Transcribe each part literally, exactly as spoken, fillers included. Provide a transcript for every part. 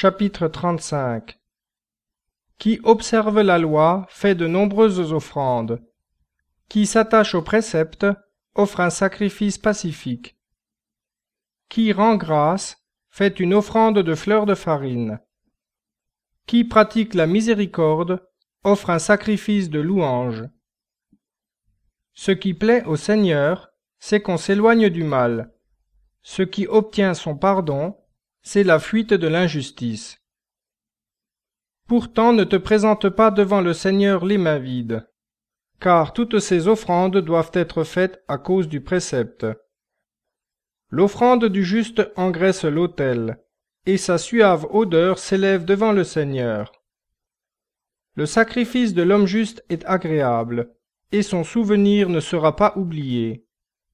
Chapitre trente-cinq. Qui observe la loi fait de nombreuses offrandes. Qui s'attache aux préceptes offre un sacrifice pacifique. Qui rend grâce fait une offrande de fleurs de farine. Qui pratique la miséricorde offre un sacrifice de louange. Ce qui plaît au Seigneur, c'est qu'on s'éloigne du mal. Ce qui obtient son pardon, c'est la fuite de l'injustice. Pourtant ne te présente pas devant le Seigneur les mains vides, car toutes ces offrandes doivent être faites à cause du précepte. L'offrande du juste engraisse l'autel, et sa suave odeur s'élève devant le Seigneur. Le sacrifice de l'homme juste est agréable, et son souvenir ne sera pas oublié.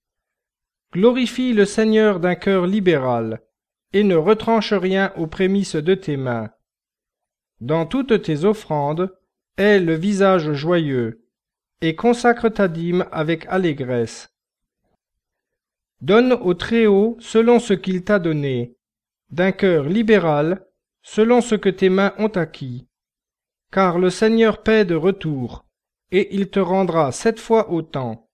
Glorifie le Seigneur d'un cœur libéral, et ne retranche rien aux prémices de tes mains. Dans toutes tes offrandes, aie le visage joyeux, et consacre ta dîme avec allégresse. Donne au Très-Haut selon ce qu'il t'a donné, d'un cœur libéral, selon ce que tes mains ont acquis. Car le Seigneur paie de retour, et il te rendra sept fois autant.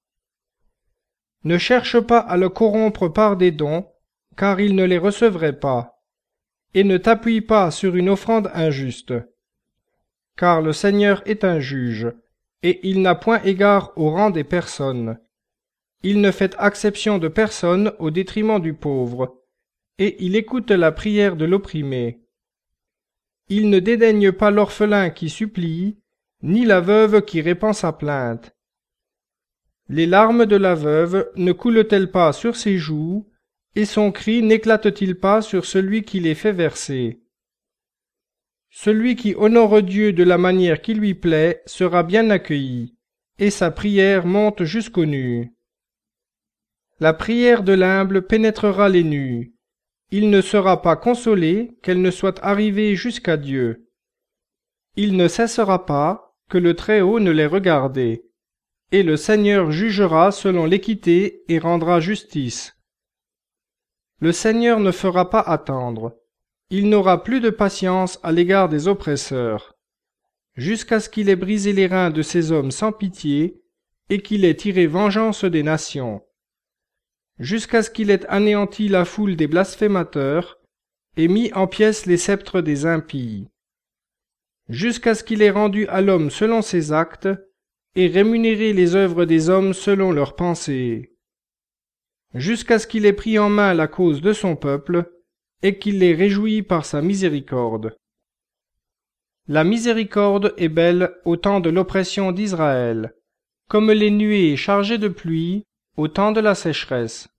Ne cherche pas à le corrompre par des dons, car il ne les recevrait pas, et ne t'appuie pas sur une offrande injuste. Car le Seigneur est un juge, et il n'a point égard au rang des personnes. Il ne fait acception de personne au détriment du pauvre, et il écoute la prière de l'opprimé. Il ne dédaigne pas l'orphelin qui supplie, ni la veuve qui répand sa plainte. Les larmes de la veuve ne coulent-elles pas sur ses joues, et son cri n'éclate-t-il pas sur celui qui les fait verser? Celui qui honore Dieu de la manière qui lui plaît sera bien accueilli, et sa prière monte jusqu'aux nues. La prière de l'humble pénétrera les nues. Il ne sera pas consolé qu'elle ne soit arrivée jusqu'à Dieu. Il ne cessera pas que le Très-Haut ne l'ait regardé, et le Seigneur jugera selon l'équité et rendra justice. Le Seigneur ne fera pas attendre. Il n'aura plus de patience à l'égard des oppresseurs, jusqu'à ce qu'il ait brisé les reins de ces hommes sans pitié, et qu'il ait tiré vengeance des nations, jusqu'à ce qu'il ait anéanti la foule des blasphémateurs, et mis en pièces les sceptres des impies, jusqu'à ce qu'il ait rendu à l'homme selon ses actes, et rémunéré les œuvres des hommes selon leurs pensées, jusqu'à ce qu'il ait pris en main la cause de son peuple, et qu'il les réjouit par sa miséricorde. La miséricorde est belle au temps de l'oppression d'Israël, comme les nuées chargées de pluie au temps de la sécheresse.